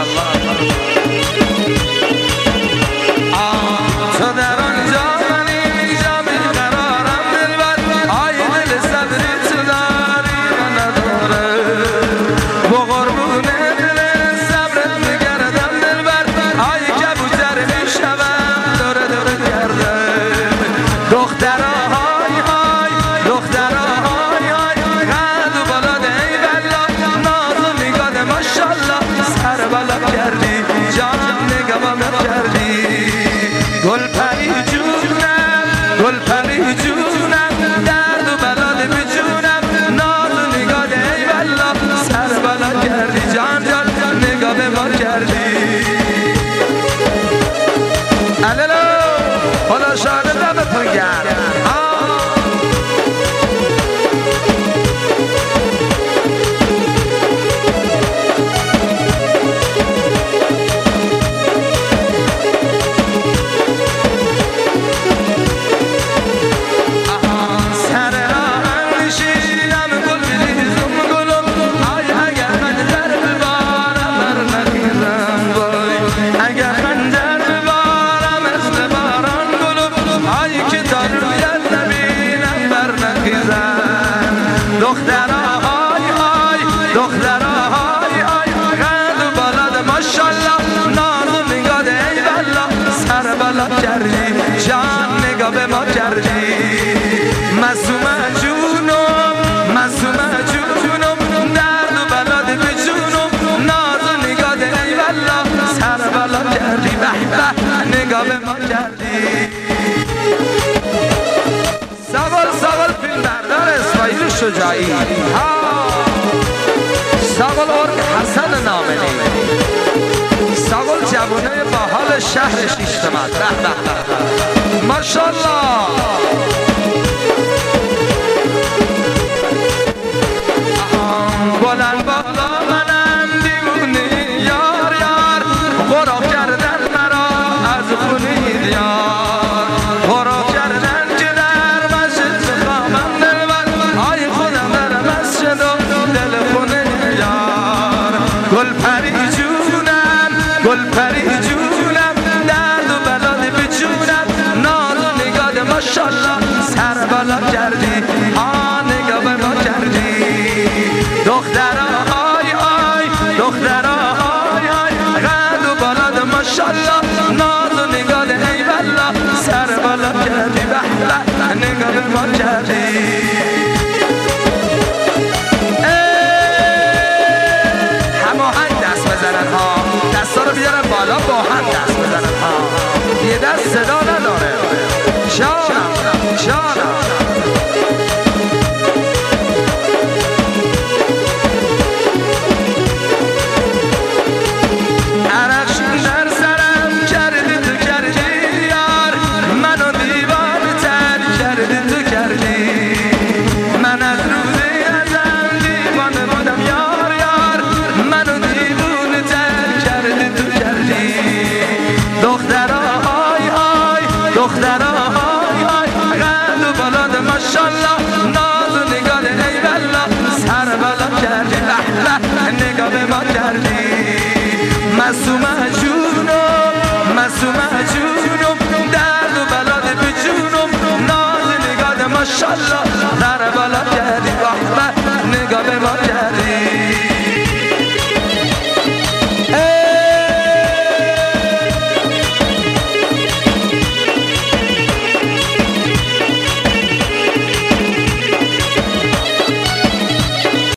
ماشاءالله. تو در آنجا من اینجا بیقرارم دلبر، آی دل صبری تو داری و نداره، با قربون دل صبرت میگردم دلبر، آی کبوتر میشوم داره داره گرده. دخترا های های دخترا های های قد و بالا ده ای بلا، ناز و نگاه ماشالله سر بالا کردی جان نگاه کردی. گل پری جونم گل پری جونم درد و بلاد به جونم، ناز و نگاه ده ای بلا سر بالا کردی جان جان نگاه به ما کردی. الالو خدا شاهد دمتون گرم. دخترا های های دخترا های های قد و بالاد ماشالله، ناز و نگاه ده ای بلا سر بالا کردی جان نگاه به ما کردی. معصومه جونم معصومه جونم درد و بلاد به جونم، ناز و نگاه ده ای بلا سر بالا کردی به به نگاه به ما کردی. ساقل فیلم بردار اسماعیل شجاعی، ساقل ارگ حسن نامنی، ساقل جوانه باحال شهر شیشتمت به به به ماشالله. بلند بالا منم دیوونه یار یار، غراب کردن مرا از خونه دیار، غراب کردن که در مسجد بخوابم دلبر، آی خودم در مسجد و دل خونه یار. گل پری جونم گل پری جونم درد و بلاد به جونم، ناز و نگاه ماشالله سر بالا کردی آن نگاه به ما کردی. دخترا های های دخترا های های قد و بالاد ماشالله، ناز و نگاه ای بلا سر بالا کردی به به نگاه به ما کردی. هماهنگ دست بزنن ها، دستا رو بیارن بالا با هم دست بزنن ها، یه دست صدا نداره جانم جانم. دخترا های های قد و بالاد ماشالله، ناز و نگاه ای بلا سر بالا کردی به به نگاه به ما کردی. معصومه جونم درد و بلاد به جونم، ناز و نگاه ماشالله سر بالا کردی به به نگاه به ما کردی.